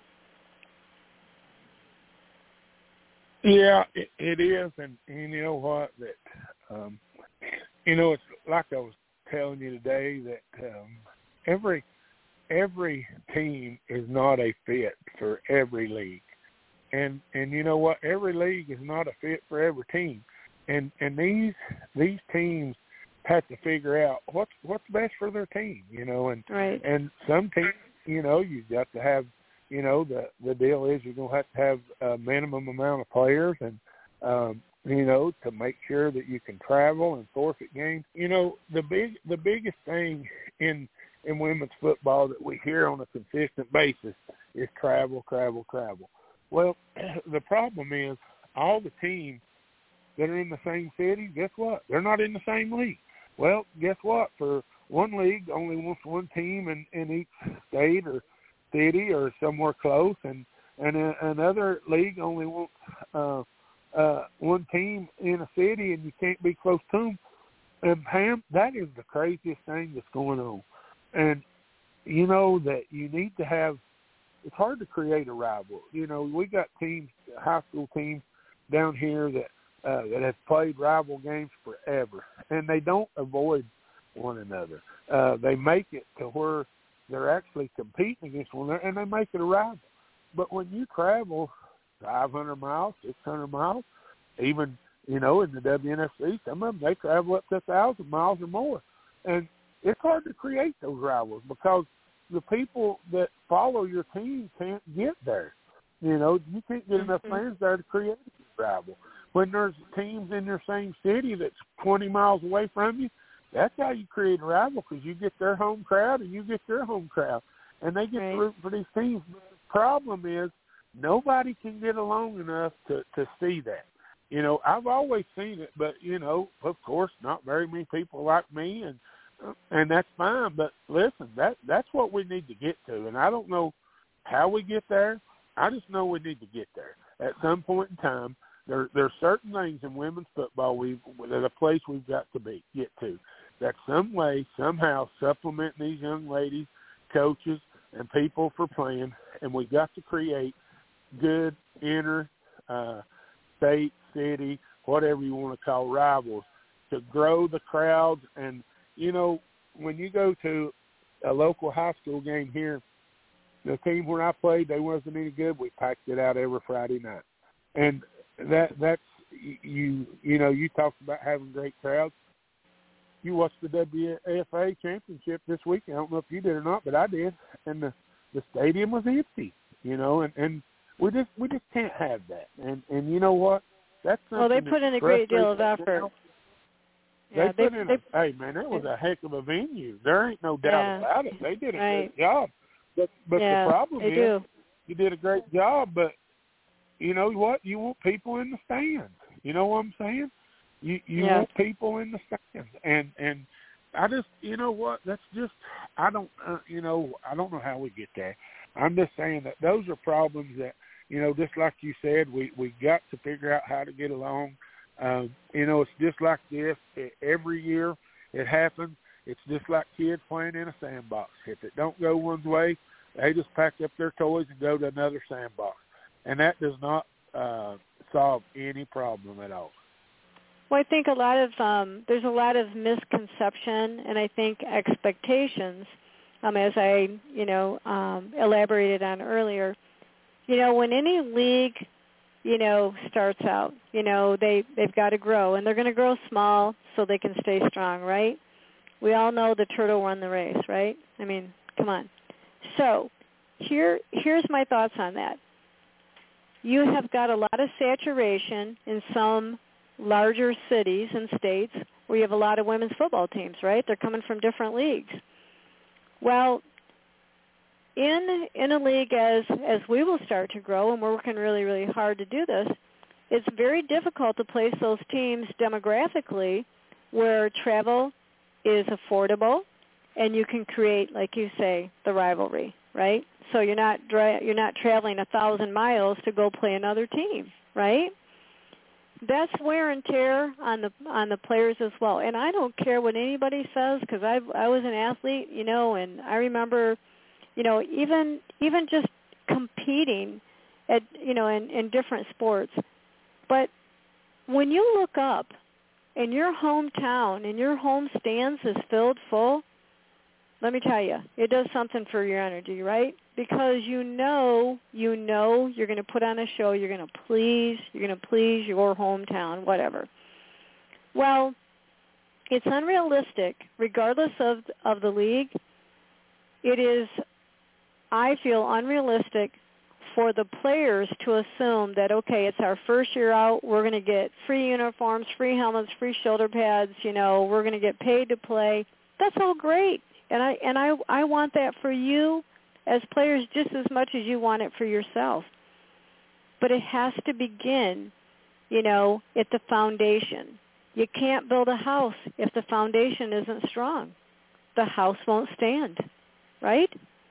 Speaker 3: Yeah, it, it is, and, and you know what? That um, you know, it's like I was telling you today that um, every every team is not a fit for every league, and and you know what? Every league is not a fit for every team, and and these these teams have to figure out what's what's best for their team, you know, and
Speaker 1: right.
Speaker 3: and some teams, you know, you've got to have. You know, the the deal is you're going to have to have a minimum amount of players and, um, you know, to make sure that you can travel and forfeit games. You know, the big the biggest thing in in women's football that we hear on a consistent basis is travel, travel, travel. Well, the problem is all the teams that are in the same city, guess what? They're not in the same league. Well, guess what? For one league, only wants one team in, in each state or city or somewhere close, and and a, another league only wants uh, uh, one team in a city, and you can't be close to them. And Pam, that is the craziest thing that's going on. And you know that you need to have. It's hard to create a rival. You know, we got teams, high school teams down here that uh, that have played rival games forever, and they don't avoid one another. Uh, they make it to where they're actually competing against one another, and they make it a rival. But when you travel five hundred miles, six hundred miles, even, you know, in the W N F C, some of them, they travel up to one thousand miles or more. And it's hard to create those rivals because the people that follow your team can't get there. You know, you can't get enough
Speaker 1: Mm-hmm.
Speaker 3: fans there to create a rival. When there's teams in your same city that's twenty miles away from you, that's how you create a rival, because you get their home crowd and you get their home crowd, and they get
Speaker 1: right.
Speaker 3: to root for these teams. But the problem is nobody can get along enough to, to see that. You know, I've always seen it, but, you know, of course, not very many people like me, and and that's fine. But listen, that that's what we need to get to, and I don't know how we get there. I just know we need to get there. At some point in time, there there are certain things in women's football we've that a place we've got to be get to. That some way, somehow, supplementing these young ladies, coaches, and people for playing, and we've got to create good inter, uh, state, city, whatever you want to call rivals, to grow the crowds. And, you know, when you go to a local high school game here, the team where I played, they wasn't any good. We packed it out every Friday night. And that that's, you, you know, you talked about having great crowds. You watched the W F A championship this weekend. I don't know if you did or not, but I did. And the, the stadium was empty, you know, and, and we just we just can't have that. And and you know what? That's
Speaker 1: well, they put in a great deal of effort.
Speaker 3: They
Speaker 1: Yeah,
Speaker 3: put
Speaker 1: they,
Speaker 3: in
Speaker 1: they,
Speaker 3: a hey man, that was a heck of a venue. There ain't no doubt
Speaker 1: yeah,
Speaker 3: about it. They did a
Speaker 1: right.
Speaker 3: great job. But but
Speaker 1: yeah,
Speaker 3: the problem
Speaker 1: they
Speaker 3: is
Speaker 1: do.
Speaker 3: you did a great job, but you know what? You want people in the stands. You know what I'm saying? You you
Speaker 1: yeah.
Speaker 3: want people in the stands, and and I just you know what? That's just I don't uh, you know I don't know how we get there. I'm just saying that those are problems that you know just like you said we we got to figure out how to get along. Um, you know it's just like this every year it happens. It's just like kids playing in a sandbox. If it don't go one's way, they just pack up their toys and go to another sandbox, and that does not uh, solve any problem at all.
Speaker 1: Well, I think a lot of um, there's a lot of misconception, and I think expectations, um, as I you know um, elaborated on earlier. You know, when any league, you know, starts out, you know, they they've got to grow, and they're going to grow small so they can stay strong, right? We all know the turtle won the race, right? I mean, come on. So here here's my thoughts on that. You have got a lot of saturation in some larger cities and states where you have a lot of women's football teams, right? They're coming from different leagues. Well, in in a league as as we will start to grow, and we're working really, really hard to do this, it's very difficult to place those teams demographically where travel is affordable and you can create, like you say, the rivalry, right? So you're not dra- you're not traveling a thousand miles to go play another team, right? That's wear and tear on the on the players as well. And I don't care what anybody says, because I I was an athlete, you know, and I remember, you know, even even just competing at, you know, in, in different sports. But when you look up and your hometown and your home stands is filled full, let me tell you, it does something for your energy, right? Because you know, you know you're going to put on a show, you're going to please, you're going to please your hometown, whatever. Well, it's unrealistic, regardless of of the league. It is, I feel, unrealistic for the players to assume that, okay, it's our first year out, we're going to get free uniforms, free helmets, free shoulder pads, you know, we're going to get paid to play. That's all great. And I and I, I want that for you as players just as much as you want it for yourself. But it has to begin, you know, at the foundation. You can't build a house if the foundation isn't strong. The house won't stand, right?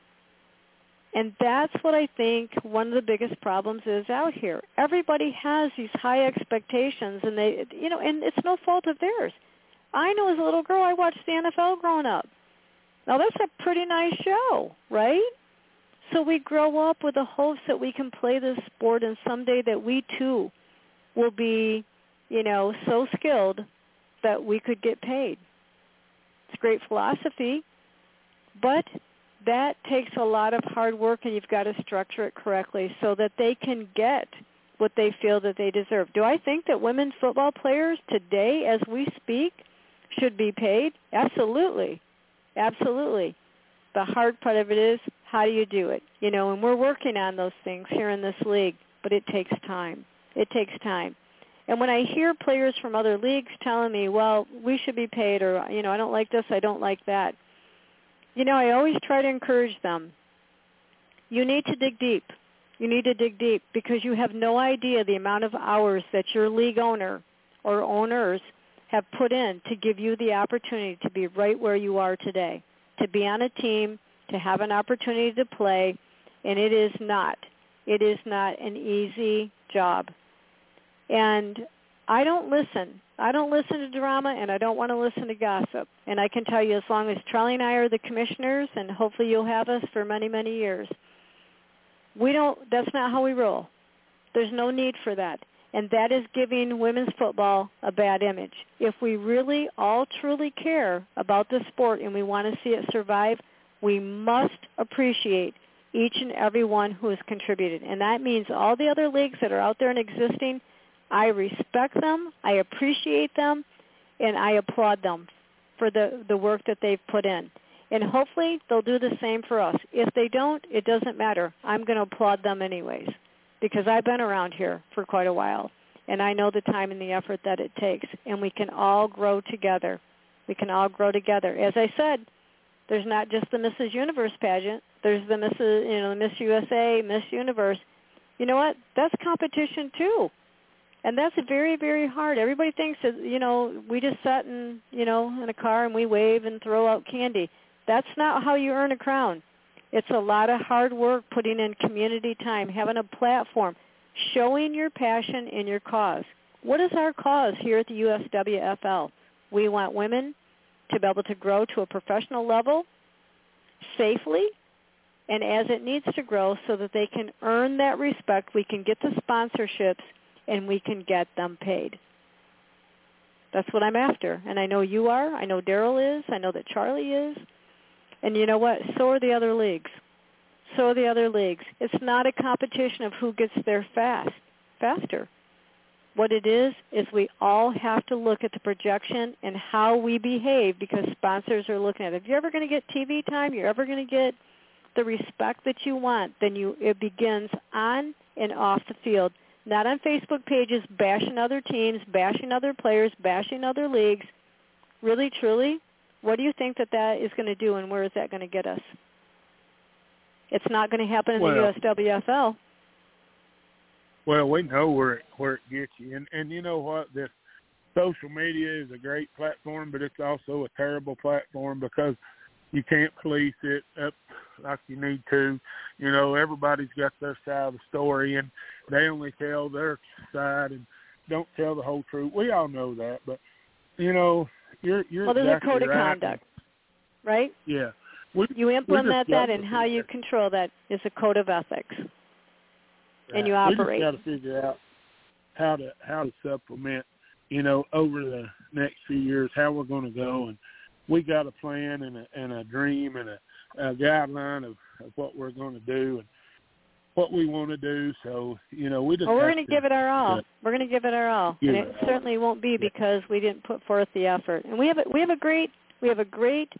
Speaker 1: And that's what I think one of the biggest problems is out here. Everybody has these high expectations, and they, you know, and it's no fault of theirs. I know as a little girl, I watched the N F L growing up. Now, that's a pretty nice show, right? So we grow up with the hopes that we can play this sport, and someday that we, too, will be, you know, so skilled that we could get paid. It's great philosophy, but that takes a lot of hard work, and you've got to structure it correctly so that they can get what they feel that they deserve. Do I think that women's football players today, as we speak, should be paid? Absolutely. Absolutely. The hard part of it is, how do you do it? You know, and we're working on those things here in this league, but it takes time. It takes time. And when I hear players from other leagues telling me, well, we should be paid, or, you know, I don't like this, I don't like that, you know, I always try to encourage them. You need to dig deep. You need to dig deep because you have no idea the amount of hours that your league owner or owners have put in to give you the opportunity to be right where you are today, to be on a team, to have an opportunity to play, and it is not. It is not an easy job. And I don't listen. I don't listen to drama, and I don't want to listen to gossip. And I can tell you, as long as Charlie and I are the commissioners, and hopefully you'll have us for many, many years, we don't. That's not how we roll. There's no need for that. And that is giving women's football a bad image. If we really all truly care about the sport and we want to see it survive, we must appreciate each and every one who has contributed. And that means all the other leagues that are out there and existing, I respect them, I appreciate them, and I applaud them for the, the work that they've put in. And hopefully they'll do the same for us. If they don't, it doesn't matter. I'm going to applaud them anyways, because I've been around here for quite a while, and I know the time and the effort that it takes, and we can all grow together. We can all grow together. As I said, there's not just the Missus Universe pageant. There's the Missus you know, Miss U S A, Miss Universe. You know what? That's competition too, and that's very, very hard. Everybody thinks that, you know, we just sat in, you know, in a car and we wave and throw out candy. That's not how you earn a crown. It's a lot of hard work, putting in community time, having a platform, showing your passion in your cause. What is our cause here at the U S W F L? We want women to be able to grow to a professional level safely and as it needs to grow so that they can earn that respect. We can get the sponsorships and we can get them paid. That's what I'm after. And I know you are. I know Daryl is. I know that Charlie is. And you know what? So are the other leagues. So are the other leagues. It's not a competition of who gets there fast, faster. What it is is we all have to look at the projection and how we behave, because sponsors are looking at it. If you're ever going to get T V time, you're ever going to get the respect that you want, then you it begins on and off the field. Not on Facebook pages bashing other teams, bashing other players, bashing other leagues. Really, truly, what do you think that that is going to do, and where is that going to get us? It's not going to happen in well, the U S W F L.
Speaker 3: Well, we know where it, where it gets you, and and you know what? This social media is a great platform, but it's also a terrible platform because you can't police it up like you need to. You know, everybody's got their side of the story, and they only tell their side and don't tell the whole truth. We all know that, but, you know, you're, you're
Speaker 1: well, there's
Speaker 3: exactly
Speaker 1: a code of
Speaker 3: right.
Speaker 1: conduct, right?
Speaker 3: Yeah. We,
Speaker 1: you implement
Speaker 3: we
Speaker 1: that, and how you control that is a code of ethics, right. And you operate.
Speaker 3: We just got to figure out how to how to supplement, you know, over the next few years, how we're going to go. And we got a plan and a, and a dream and a, a guideline of, of what we're going to do and what we want to do. So, you know, we just
Speaker 1: well, we're going to give it our all.
Speaker 3: Yeah.
Speaker 1: We're going to give it our all, and it
Speaker 3: all.
Speaker 1: certainly won't be because we didn't put forth the effort. And we have a, we have a great we have a great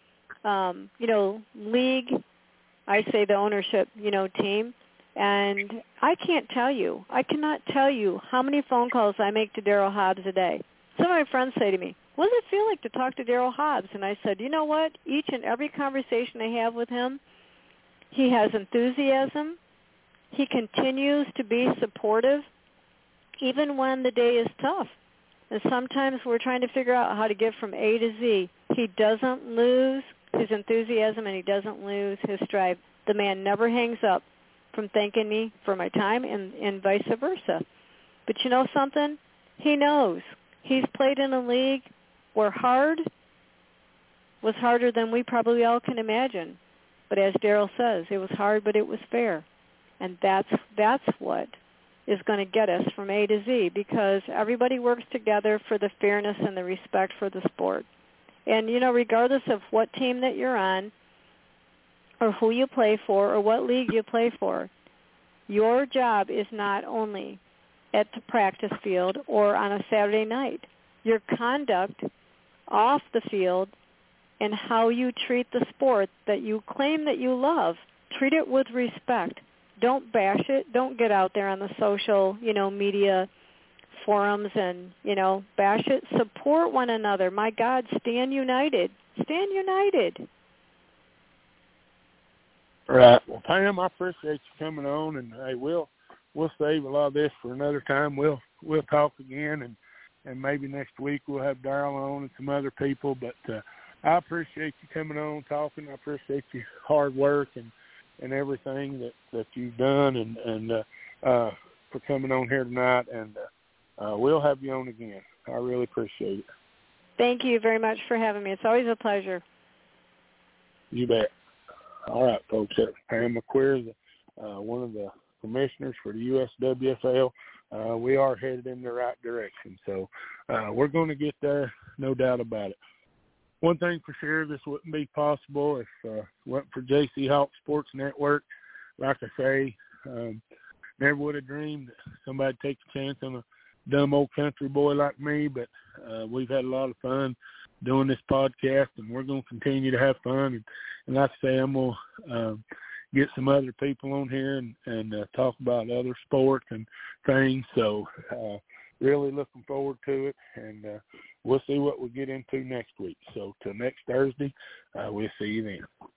Speaker 1: um, you know league. I say the ownership you know team. And I can't tell you, I cannot tell you how many phone calls I make to Daryl Hobbs a day. Some of my friends say to me, what does it feel like to talk to Daryl Hobbs? And I said, you know what? Each and every conversation I have with him, he has enthusiasm. He continues to be supportive, even when the day is tough. And sometimes we're trying to figure out how to get from A to Z. He doesn't lose his enthusiasm, and he doesn't lose his drive. The man never hangs up from thanking me for my time, and, and vice versa. But you know something? He knows. He's played in a league where hard was harder than we probably all can imagine. But as Daryl says, it was hard, but it was fair. And that's that's what is going to get us from A to Z, because everybody works together for the fairness and the respect for the sport. And, you know, regardless of what team that you're on, or who you play for, or what league you play for, your job is not only at the practice field or on a Saturday night. Your conduct off the field and how you treat the sport that you claim that you love, treat it with respect. Don't bash it. Don't get out there on the social, you know, media forums and, you know, bash it. Support one another. My God, stand united. Stand united.
Speaker 3: Right. Well, Pam, I appreciate you coming on, and hey, we'll we'll save a lot of this for another time. We'll we'll talk again, and, and maybe next week we'll have Daryl on and some other people. But uh, I appreciate you coming on, talking. I appreciate your hard work and, and everything that, that you've done, and and uh, uh, for coming on here tonight. And uh, uh, we'll have you on again. I really appreciate it.
Speaker 1: Thank you very much for having me. It's always a pleasure.
Speaker 3: You bet. All right, folks. That's Pam McQueer, uh, one of the commissioners for the U S W F L. Uh, we are headed in the right direction, so uh, we're going to get there, no doubt about it. One thing for sure, this wouldn't be possible if uh, it wasn't for J C Hawk Sports Network. Like I say, um, never would have dreamed that somebody'd take a chance on a dumb old country boy like me, but uh, we've had a lot of fun doing this podcast, and we're going to continue to have fun. And, and like I say, I'm going to um, get some other people on here and, and uh, talk about other sports and things. So uh, really looking forward to it, and uh, we'll see what we get into next week. So till next Thursday, uh, we'll see you then.